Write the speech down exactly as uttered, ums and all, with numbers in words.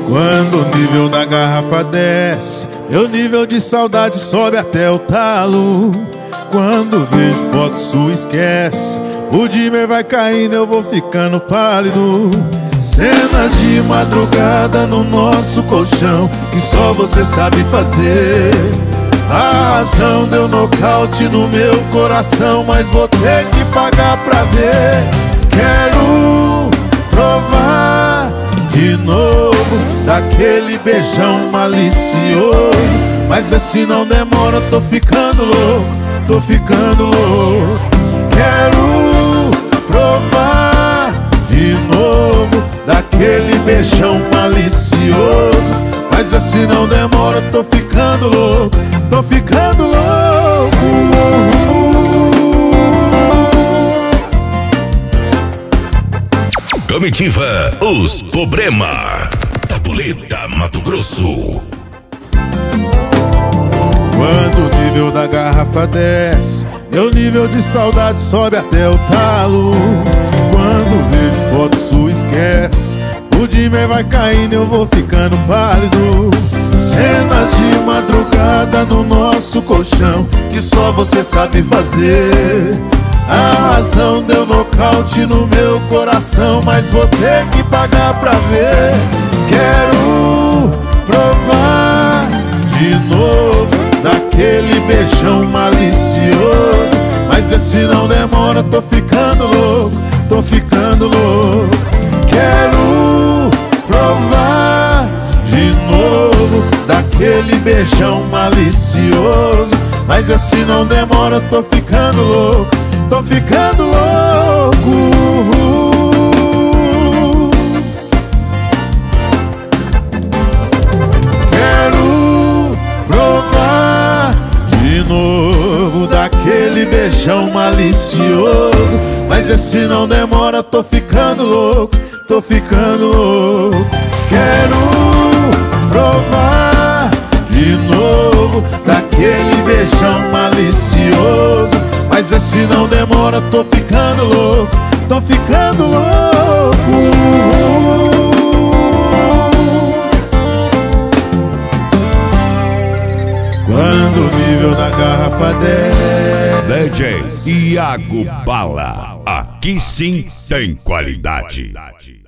Quando o nível da garrafa desce, meu nível de saudade sobe até o talo. Quando vejo foto sua esquece, o dimmer vai caindo, eu vou ficando pálido. Cenas de madrugada no nosso colchão, que só você sabe fazer. A razão deu nocaute no meu coração, mas vou ter que pagar pra ver. Quero provar de novo daquele beijão malicioso, mas vê se não demora, tô ficando louco, tô ficando louco. Quero provar de novo daquele beijão malicioso, mas vê se não demora, tô ficando louco, tô ficando louco. Comitiva Os Problema, Tapuleta, Mato Grosso. Quando o nível da garrafa desce, meu nível de saudade sobe até o talo. Quando vejo foto sua esquece, o dimmer vai caindo, eu vou ficando pálido. Cenas de madrugada no nosso colchão, que só você sabe fazer. A razão deu nocaute no meu coração, mas vou ter que pagar pra ver. Quero provar de novo daquele beijão malicioso, mas vê se não demora, tô ficando louco, tô ficando louco. Quero provar de novo daquele beijão malicioso, mas vê se não demora, tô ficando louco, tô ficando louco. Quero provar de novo daquele beijão malicioso, mas vê se não demora, tô ficando louco, tô ficando louco. Quero provar de novo daquele beijão malicioso, mas vê se não demora, tô ficando louco, tô ficando louco. Quando o nível da garrafa desce, D J Iago Bala, aqui sim tem qualidade.